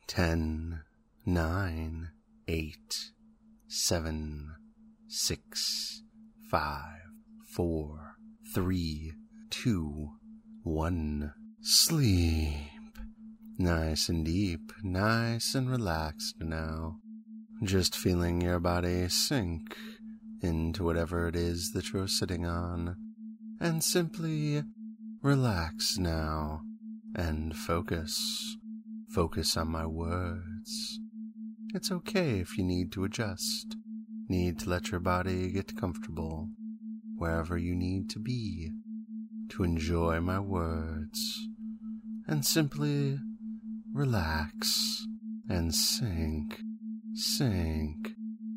10, 9, 8, 7, 6, 5, 4, 3, 2, 1. Sleep. Nice and deep, nice and relaxed now. Just feeling your body sink into whatever it is that you're sitting on. And simply relax now and focus. Focus on my words. It's okay if you need to adjust, need to let your body get comfortable wherever you need to be to enjoy my words, and simply relax and sink, sink,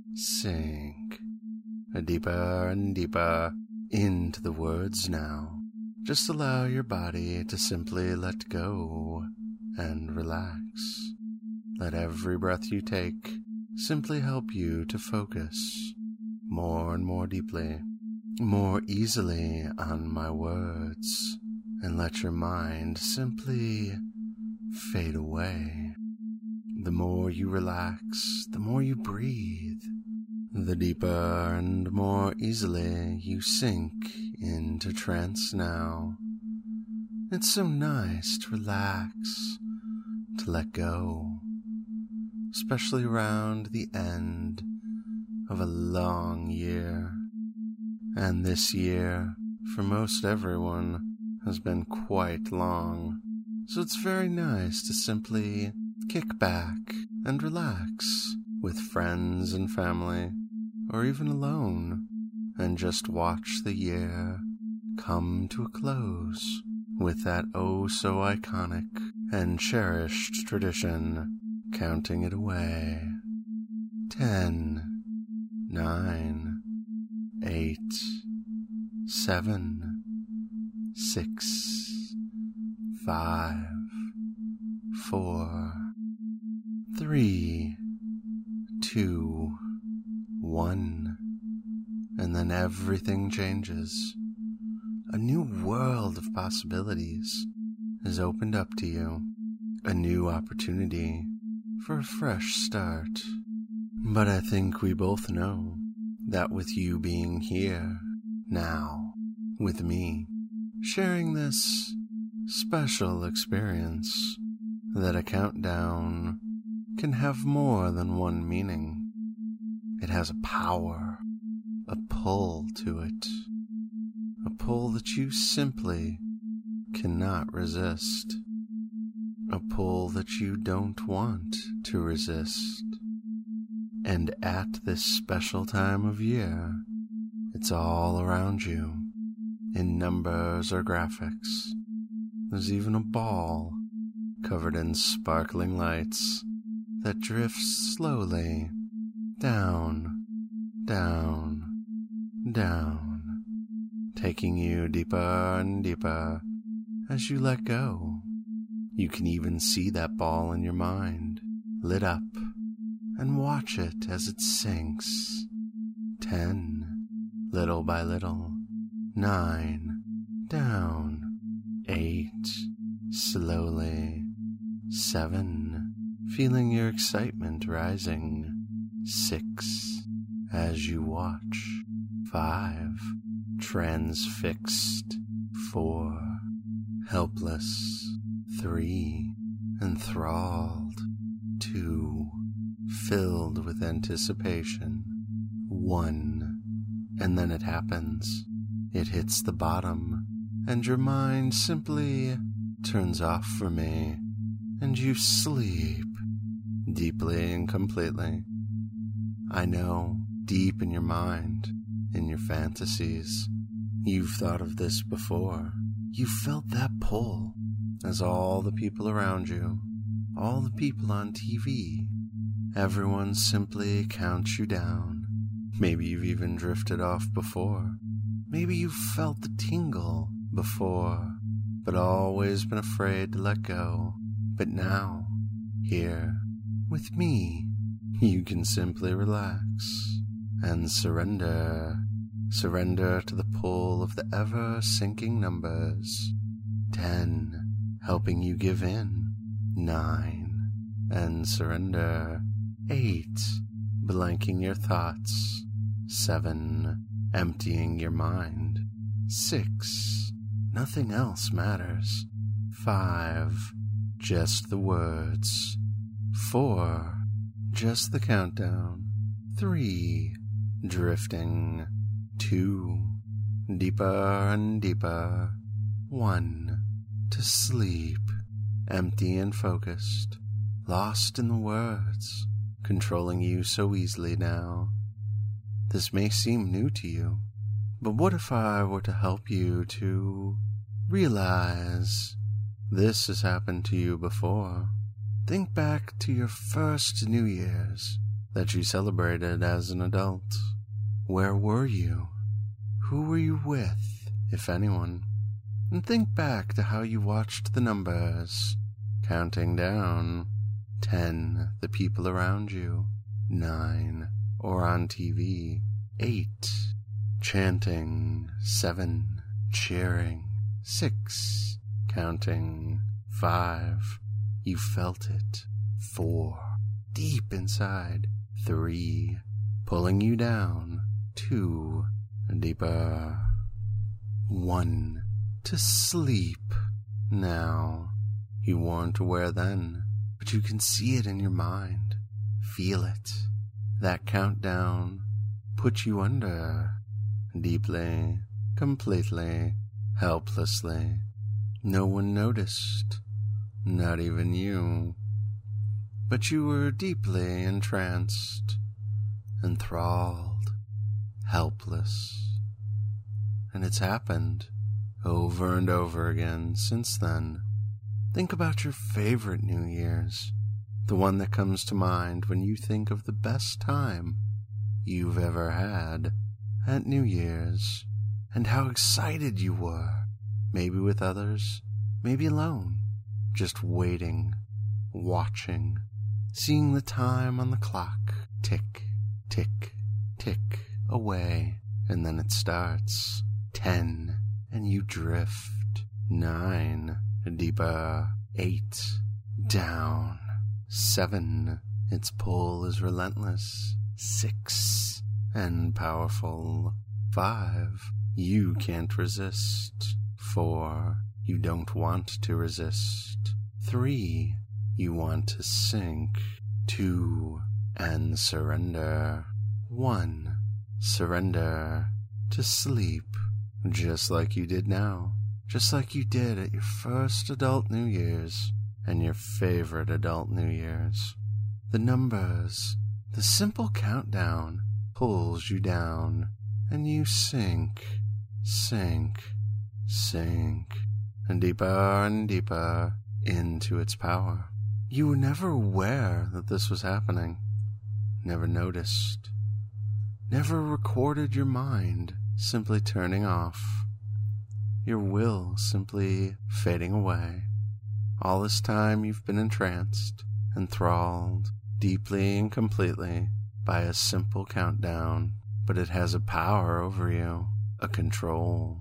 sink, deeper and deeper into the words now. Just allow your body to simply let go and relax. Let every breath you take simply help you to focus more and more deeply, more easily on my words, and let your mind simply fade away. The more you relax, the more you breathe, the deeper and more easily you sink into trance now. It's so nice to relax, to let go, especially around the end of a long year. And this year, for most everyone, has been quite long. So it's very nice to simply kick back and relax with friends and family, or even alone, and just watch the year come to a close with that oh so iconic and cherished tradition, counting it away. 10, 9, 8, 7, 6, 5, 4, 3, 2, 1, and then everything changes. A new world of possibilities is opened up to you, a new opportunity for a fresh start. But I think we both know that with you being here, now, with me, sharing this special experience, that a countdown can have more than one meaning. It has a power, a pull to it, a pull that you simply cannot resist, a pull that you don't want to resist. And at this special time of year, it's all around you, in numbers or graphics. There's even a ball covered in sparkling lights that drifts slowly down, down, down, taking you deeper and deeper as you let go. You can even see that ball in your mind, lit up, and watch it as it sinks. 10, little by little. 9, down. 8, slowly. 7, feeling your excitement rising. 6, as you watch. 5, transfixed. 4, helpless. 3, enthralled. 2, filled with anticipation. 1, and then it happens. It hits the bottom, and your mind simply turns off for me, and you sleep deeply and completely. I know, deep in your mind, in your fantasies, you've thought of this before. You felt that pull as all the people around you, all the people on TV, everyone simply counts you down. Maybe you've even drifted off before. Maybe you've felt the tingle before, but always been afraid to let go. But now, here, with me, you can simply relax and surrender. Surrender to the pull of the ever-sinking numbers. 10, helping you give in. 9, and surrender. 8. Blanking your thoughts. 7. Emptying your mind. 6. Nothing else matters. 5. Just the words. 4. Just the countdown. 3. Drifting. 2. Deeper and deeper. 1. To sleep. Empty and focused. Lost in the words. Controlling you so easily now. This may seem new to you, but what if I were to help you to realize this has happened to you before? Think back to your first New Year's that you celebrated as an adult. Where were you? Who were you with, if anyone? And think back to how you watched the numbers, counting down. 10, the people around you. 9, or on TV. 8, chanting. 7, cheering. 6, counting. 5, you felt it. 4, deep inside. 3, pulling you down. 2, deeper. 1, to sleep. Now, you weren't aware then, but you can see it in your mind. Feel it. That countdown puts you under. Deeply, completely, helplessly. No one noticed, not even you. But you were deeply entranced, enthralled, helpless. And it's happened over and over again since then. Think about your favorite New Year's, the one that comes to mind when you think of the best time you've ever had at New Year's, and how excited you were, maybe with others, maybe alone, just waiting, watching, seeing the time on the clock tick, tick, tick away, and then it starts. 10, and you drift. 9, deeper. 8, down. 7, its pull is relentless. 6, and powerful. 5, you can't resist. 4, you don't want to resist. 3, you want to sink. 2, and surrender. 1, surrender to sleep, just like you did now, just like you did at your first adult New Year's and your favorite adult New Year's. The numbers, the simple countdown pulls you down, and you sink, sink, sink, and deeper into its power. You were never aware that this was happening, never noticed, never recorded your mind simply turning off, your will simply fading away. All this time you've been entranced, enthralled, deeply and completely by a simple countdown, but it has a power over you, a control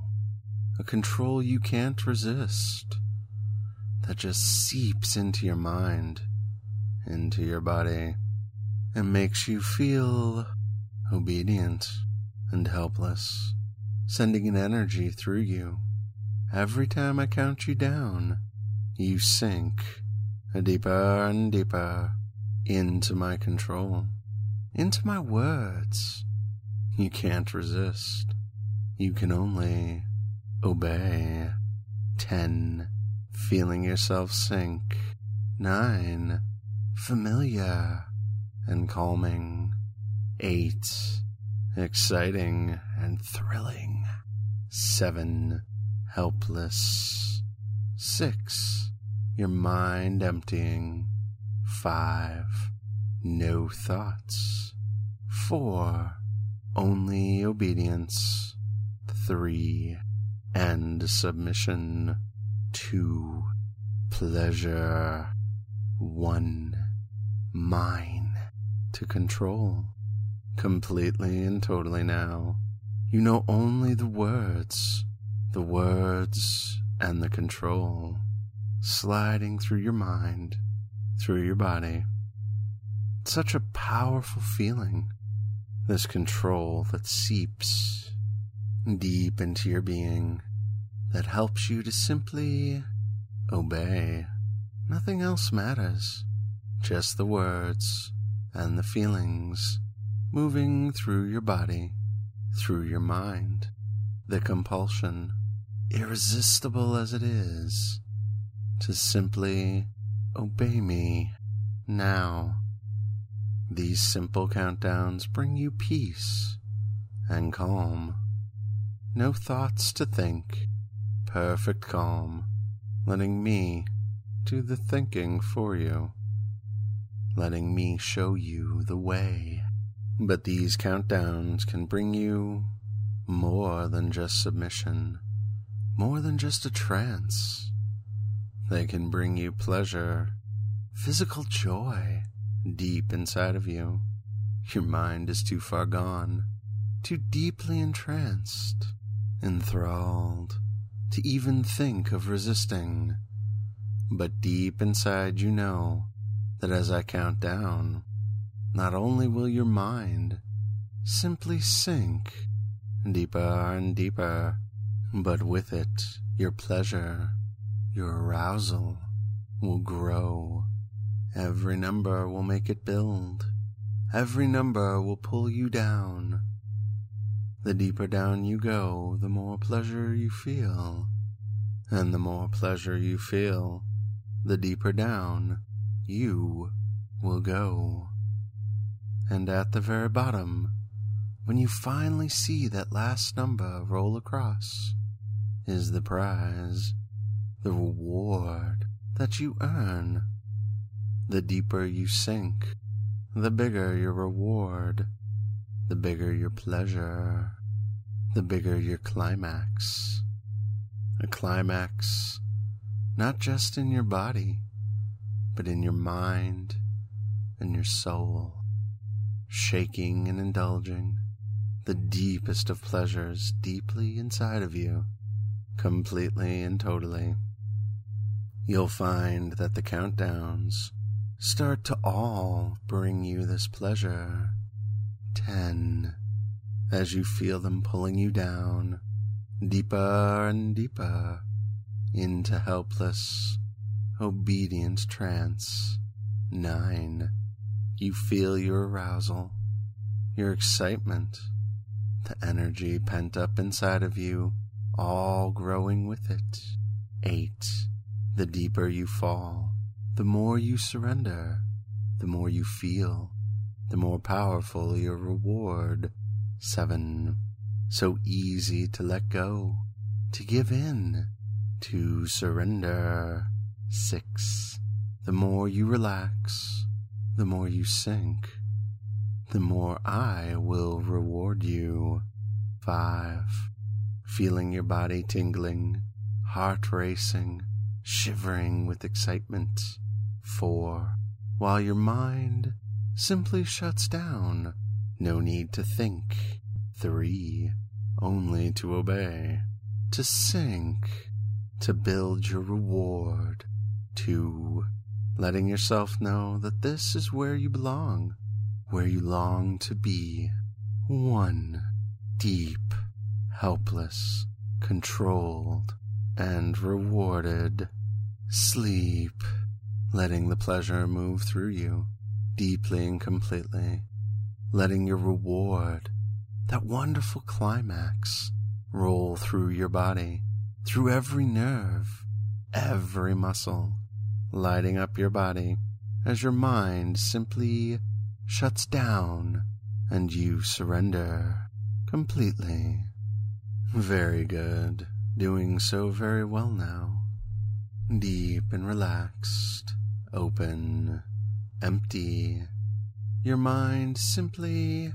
you can't resist, that just seeps into your mind, into your body, and makes you feel obedient and helpless, sending an energy through you. Every time I count you down, you sink deeper and deeper into my control, into my words. You can't resist. You can only obey. 10, feeling yourself sink. 9, familiar and calming. 8, exciting and thrilling. 7, helpless. 6, your mind emptying. 5, no thoughts. 4, only obedience. 3, and submission. 2, pleasure. 1, mine, to control. Completely and totally now. You know only the words and the control, sliding through your mind, through your body. Such a powerful feeling, this control that seeps deep into your being, that helps you to simply obey. Nothing else matters, just the words and the feelings moving through your body, through your mind. The compulsion, irresistible as it is, to simply obey me now. These simple countdowns bring you peace and calm. No thoughts to think, perfect calm, letting me do the thinking for you, letting me show you the way. But these countdowns can bring you more than just submission, more than just a trance. They can bring you pleasure, physical joy deep inside of you. Your mind is too far gone, too deeply entranced, enthralled, to even think of resisting. But deep inside you know that as I count down, not only will your mind simply sink deeper and deeper, but with it your pleasure, your arousal will grow. Every number will make it build. Every number will pull you down. The deeper down you go, the more pleasure you feel. And the more pleasure you feel, the deeper down you will go. And at the very bottom, when you finally see that last number roll across, is the prize, the reward that you earn. The deeper you sink, the bigger your reward, the bigger your pleasure, the bigger your climax. A climax not just in your body, but in your mind and your soul, shaking and indulging the deepest of pleasures deeply inside of you, completely and totally. You'll find that the countdowns start to all bring you this pleasure. 10, as you feel them pulling you down, deeper and deeper, into helpless, obedient trance. 9, you feel your arousal, your excitement, the energy pent up inside of you, all growing with it. 8, the deeper you fall, the more you surrender, the more you feel, the more powerful your reward. 7, so easy to let go, to give in, to surrender. 6, the more you relax, the more you sink, the more I will reward you. 5, feeling your body tingling, heart racing, shivering with excitement. 4, while your mind simply shuts down, no need to think. 3, only to obey, to sink, to build your reward. 2, letting yourself know that this is where you belong, where you long to be. 1, deep, helpless, controlled, and rewarded. Sleep, letting the pleasure move through you, deeply and completely, letting your reward, that wonderful climax, roll through your body, through every nerve, every muscle, lighting up your body as your mind simply shuts down and you surrender completely. Very good. Doing so very well now. Deep and relaxed, open, empty. Your mind simply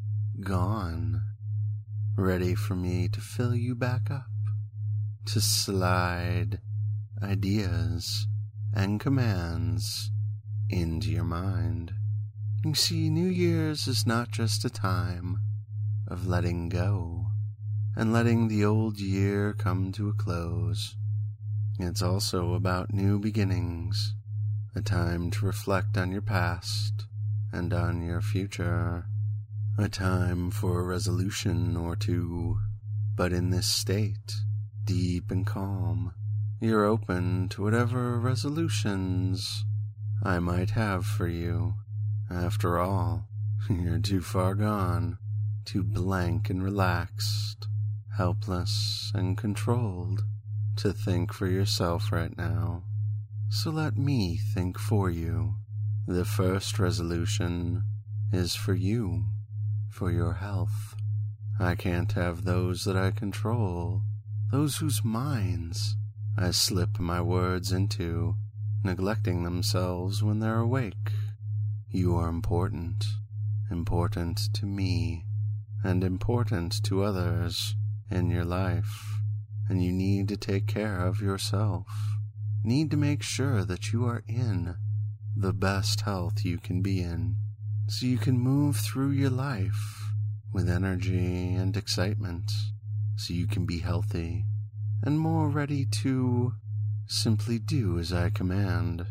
gone, ready for me to fill you back up, to slide ideas and commands into your mind. You see, New Year's is not just a time of letting go and letting the old year come to a close. It's also about new beginnings, a time to reflect on your past and on your future, a time for a resolution or two. But in this state, deep and calm, you're open to whatever resolutions I might have for you. After all, you're too far gone, too blank and relaxed, helpless and controlled to think for yourself right now. So let me think for you. The first resolution is for you, for your health. I can't have those that I control, those whose minds I slip my words into, neglecting themselves when they're awake. You are important, important to me, and important to others in your life, and you need to take care of yourself. Need to make sure that you are in the best health you can be in, so you can move through your life with energy and excitement, so you can be healthy and more ready to simply do as I command,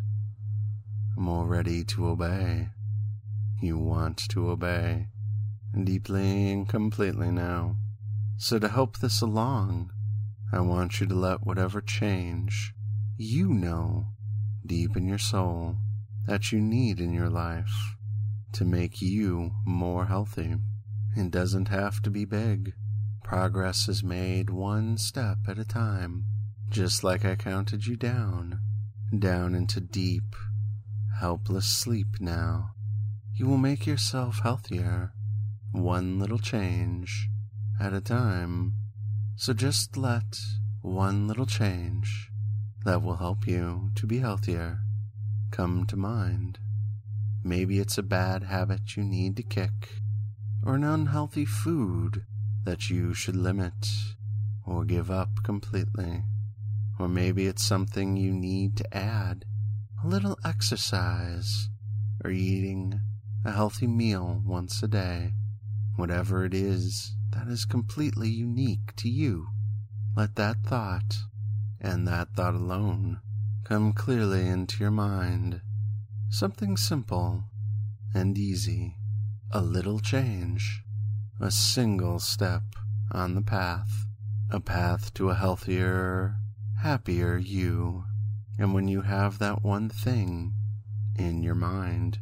more ready to obey. You want to obey deeply and completely now. So to help this along, I want you to let whatever change you know deep in your soul that you need in your life to make you more healthy. It doesn't have to be big. Progress is made one step at a time, just like I counted you down into deep, helpless sleep now. You will make yourself healthier, one little change at a time. So just let one little change that will help you to be healthier come to mind. Maybe it's a bad habit you need to kick, or an unhealthy food that you should limit or give up completely. Or maybe it's something you need to add, a little exercise, or eating a healthy meal once a day. Whatever it is that is completely unique to you, let that thought, and that thought alone, come clearly into your mind. Something simple and easy, a little change, a single step on the path, a path to a healthier, happier you. And when you have that one thing in your mind,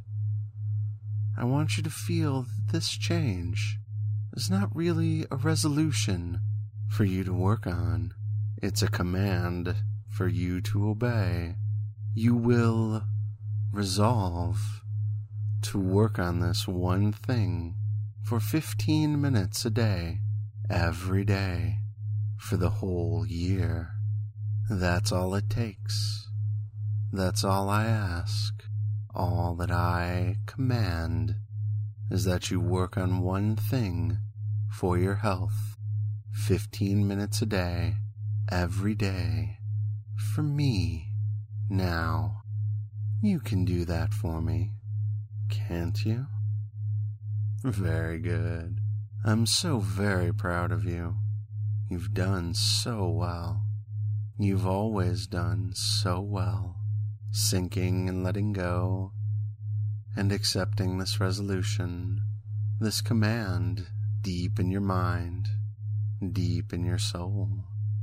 I want you to feel that this change is not really a resolution for you to work on. It's a command for you to obey. You will resolve to work on this one thing for 15 minutes a day, every day, for the whole year. That's all it takes. That's all I ask. All that I command is that you work on one thing for your health, 15 minutes a day, every day, for me. Now, you can do that for me, can't you? Very good. I'm so very proud of you. You've done so well. You've always done so well, sinking and letting go, and accepting this resolution, this command deep in your mind, deep in your soul.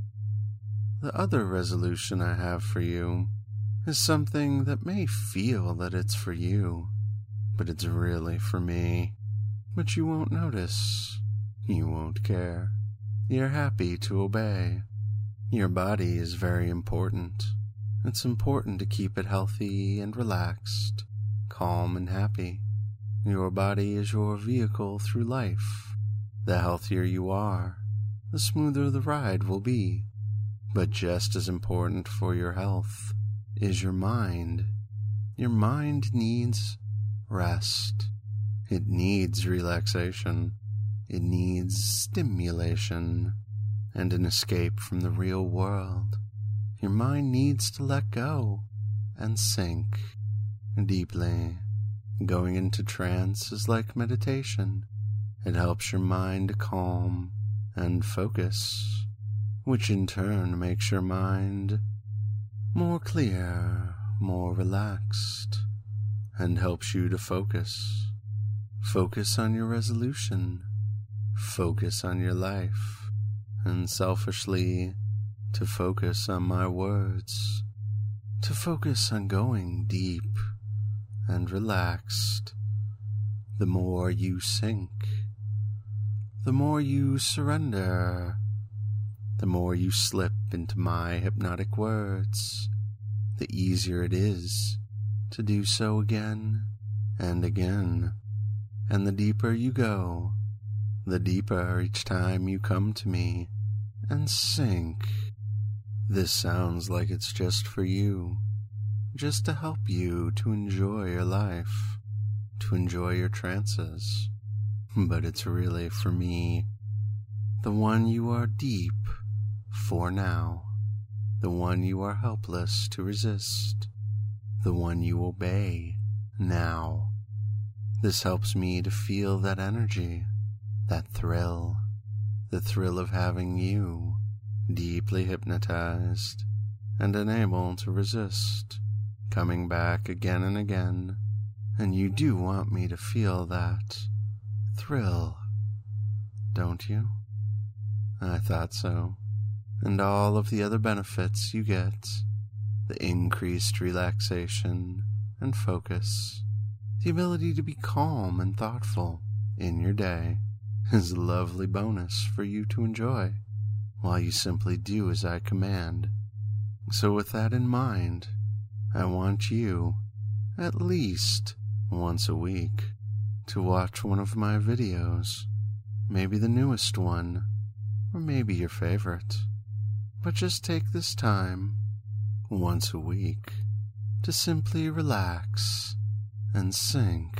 The other resolution I have for you is something that may feel that it's for you, but it's really for me. But you won't notice. You won't care. You're happy to obey. Your body is very important. It's important to keep it healthy and relaxed, calm and happy. Your body is your vehicle through life. The healthier you are, the smoother the ride will be. But just as important for your health is your mind. Your mind needs rest. It needs relaxation. It needs stimulation and an escape from the real world. Your mind needs to let go and sink deeply. Going into trance is like meditation. It helps your mind to calm and focus, which in turn makes your mind more clear, more relaxed and helps you to focus. Focus on your resolution. Focus on your life, and selfishly to focus on my words, to focus on going deep and relaxed. The more you sink, the more you surrender, the more you slip into my hypnotic words, the easier it is to do so again and again. And the deeper you go, the deeper each time you come to me and sink. This sounds like it's just for you, just to help you to enjoy your life, to enjoy your trances. But it's really for me, the one you are deep for now, the one you are helpless to resist, the one you obey now. This helps me to feel that energy, that thrill, the thrill of having you deeply hypnotized and unable to resist, coming back again and again. And you do want me to feel that thrill, don't you? I thought so. And all of the other benefits you get, the increased relaxation and focus, the ability to be calm and thoughtful in your day, is a lovely bonus for you to enjoy while you simply do as I command. So with that in mind, I want you, at least once a week, to watch one of my videos, maybe the newest one, or maybe your favorite. But just take this time, once a week, to simply relax and sink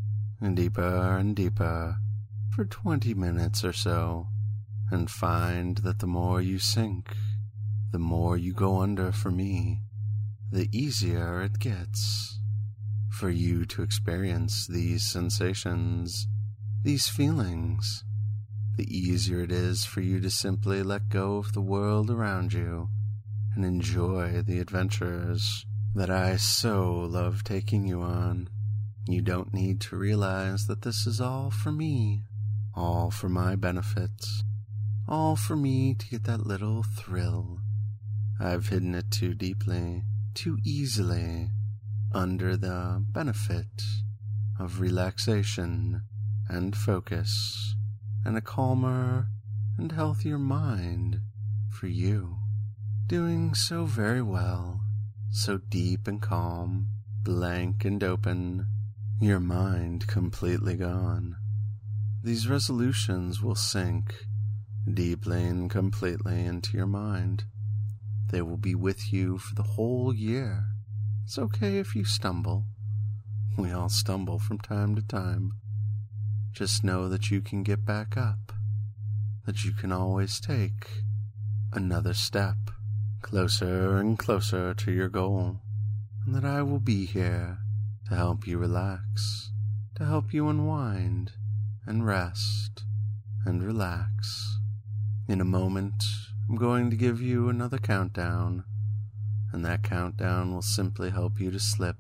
deeper and deeper for 20 minutes or so, and find that the more you sink, the more you go under for me, the easier it gets for you to experience these sensations, these feelings. The easier it is for you to simply let go of the world around you and enjoy the adventures that I so love taking you on. You don't need to realize that this is all for me, all for my benefit, all for me to get that little thrill. I've hidden it too deeply, too easily, under the benefit of relaxation and focus and a calmer and healthier mind for you. Doing so very well, so deep and calm, blank and open, your mind completely gone. These resolutions will sink deeply and completely into your mind. They will be with you for the whole year. It's okay if you stumble. We all stumble from time to time. Just know that you can get back up, that you can always take another step closer and closer to your goal, and that I will be here to help you relax, to help you unwind and rest and relax. In a moment, I'm going to give you another countdown, and that countdown will simply help you to slip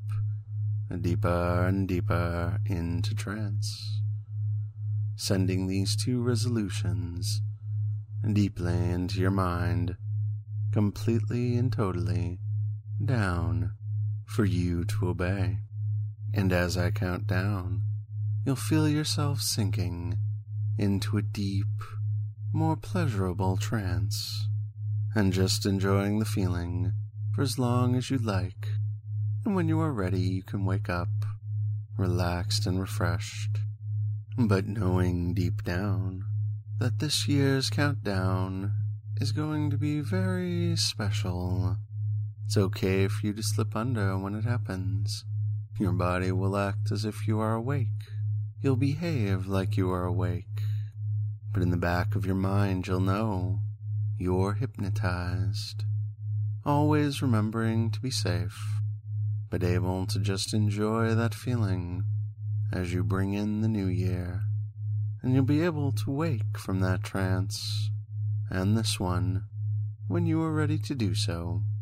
deeper and deeper into trance, sending these two resolutions deeply into your mind, completely and totally down for you to obey. And as I count down, you'll feel yourself sinking into a deep, more pleasurable trance, and just enjoying the feeling for as long as you'd like. And when you are ready, you can wake up, relaxed and refreshed, but knowing deep down that this year's countdown is going to be very special. It's okay for you to slip under when it happens. Your body will act as if you are awake. You'll behave like you are awake. But in the back of your mind, you'll know you're hypnotized. Always remembering to be safe, but able to just enjoy that feeling as you bring in the new year. And you'll be able to wake from that trance, and this one, when you are ready to do so.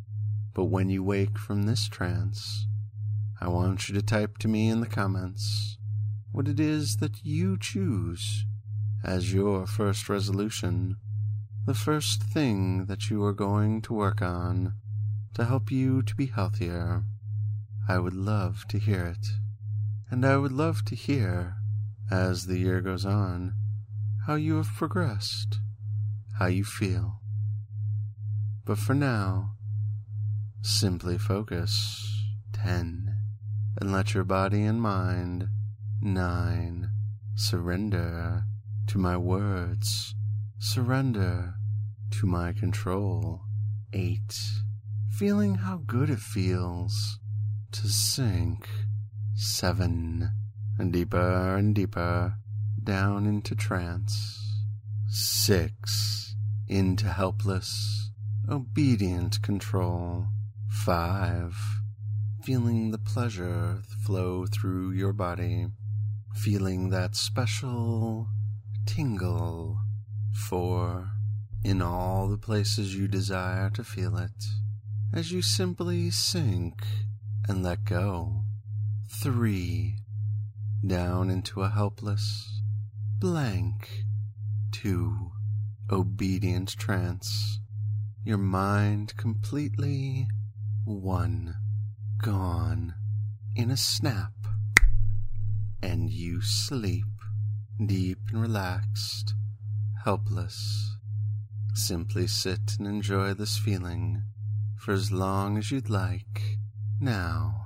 But when you wake from this trance, I want you to type to me in the comments what it is that you choose as your first resolution, the first thing that you are going to work on to help you to be healthier. I would love to hear it, and I would love to hear, as the year goes on, how you have progressed, how you feel. But for now, simply focus. 10, and let your body and mind. 9, surrender to my words, surrender to my control. 8, feeling how good it feels to sink. 7, and deeper down into trance. 6, into helpless, obedient control. 5, feeling the pleasure flow through your body, feeling that special tingle. 4, in all the places you desire to feel it, as you simply sink and let go. 3, down into a helpless, blank. 2, obedient trance, your mind completely 1, gone in a snap, and you sleep, deep and relaxed, helpless. Simply sit and enjoy this feeling for as long as you'd like now.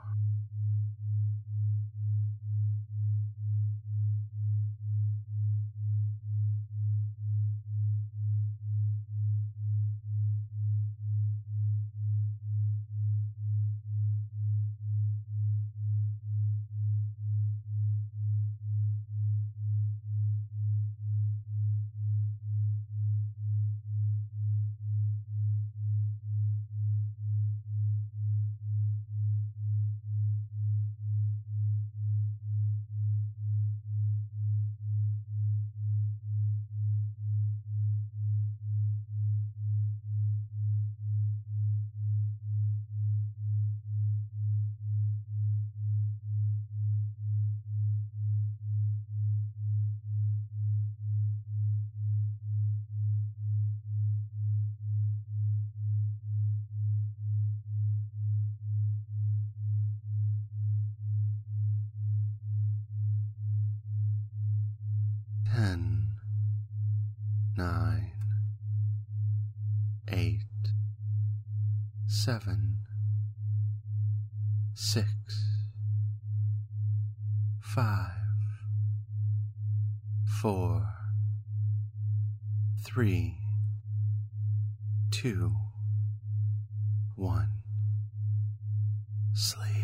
Ten, 9, 8, 7, 6, 5, 4, 3, 2, 1. Sleep.